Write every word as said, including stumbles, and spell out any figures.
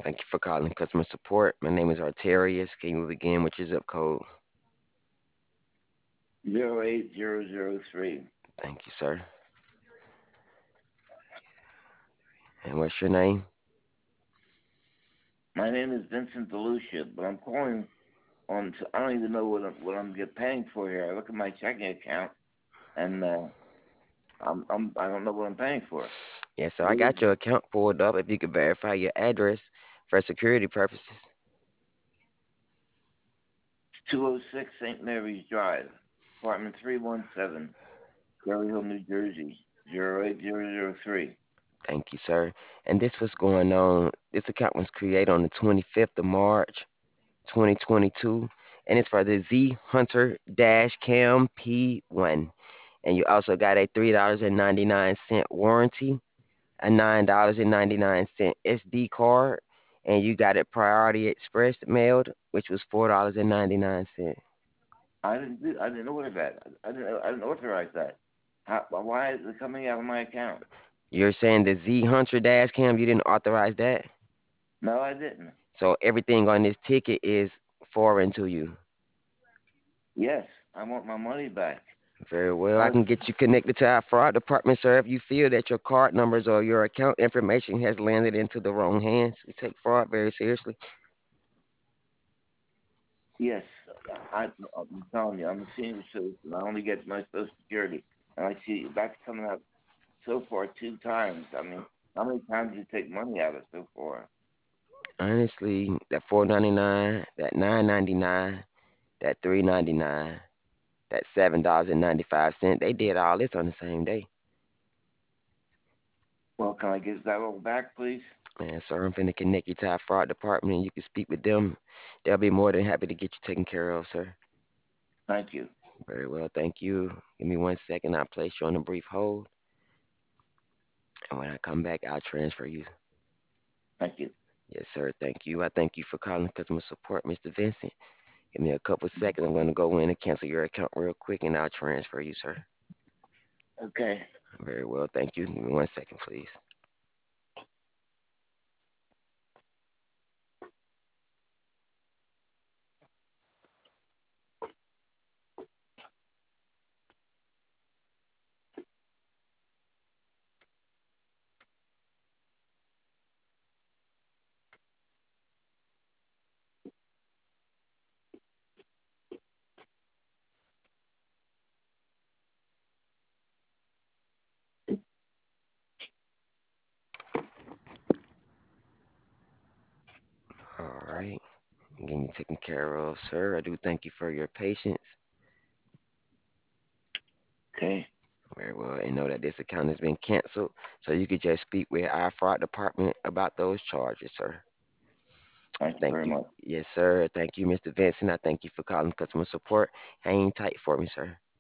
Thank you for calling customer support. My name is Arterius. Can you begin with your zip code? Zero eight zero zero three. Thank you, sir. And what's your name? My name is Vincent DeLucia, but I'm calling on. I don't even know what I'm, what I'm get paying for here. I look at my checking account, and uh, I'm, I'm I don't know what I'm paying for. Yes, sir. I Maybe got your account pulled up. If you could verify your address for security purposes. two oh six Saint Mary's Drive, apartment three one seven, Cherry Hill, New Jersey, zero eight zero zero three. Thank you, sir. And this was going on. This account was created on the twenty-fifth of March, twenty twenty-two, and it's for the Z Hunter Dash Cam P one. And you also got a three dollars and ninety-nine cent warranty, a nine dollars and ninety-nine cent S D card, and you got it Priority Express mailed, which was four dollars and ninety-nine cent. I didn't do, I didn't order that. I didn't I didn't authorize that. How, why is it coming out of my account? You're saying the Z Hunter Dash Cam, you didn't authorize that? No, I didn't. So everything on this ticket is foreign to you. Yes, I want my money back. Very well. I I, can get you connected to our fraud department, sir, if you feel that your card numbers or your account information has landed into the wrong hands. We take fraud very seriously. yes, I, I'm telling you, I'm a senior citizen. I only get my Social Security, and I see that's coming up so far two times. I mean, how many times do you take money out of so far? Honestly, that four ninety-nine, that nine ninety-nine, that three ninety-nine, that seven dollars and ninety-five cent, they did all this on the same day. Well, can I get that all back, please? Man, sir, I'm finna connect you to our fraud department and you can speak with them. They'll be more than happy to get you taken care of, sir. Thank you. Very well, thank you. Give me one second. I'll place you on a brief hold. And when I come back, I'll transfer you. Thank you. Yes, sir. Thank you. I thank you for calling customer support, mister Vincent. Give me a couple seconds. I'm going to go in and cancel your account real quick and I'll transfer you, sir. Okay. Very well. Thank you. Give me one second, please. All right. Getting you taken care of, sir. I do thank you for your patience. Okay. Very well. And know that this account has been canceled. So you could just speak with our fraud department about those charges, sir. Thank you Thank very you. much. Yes, sir. Thank you, mister Vincent. I thank you for calling customer support. Hang tight for me, sir.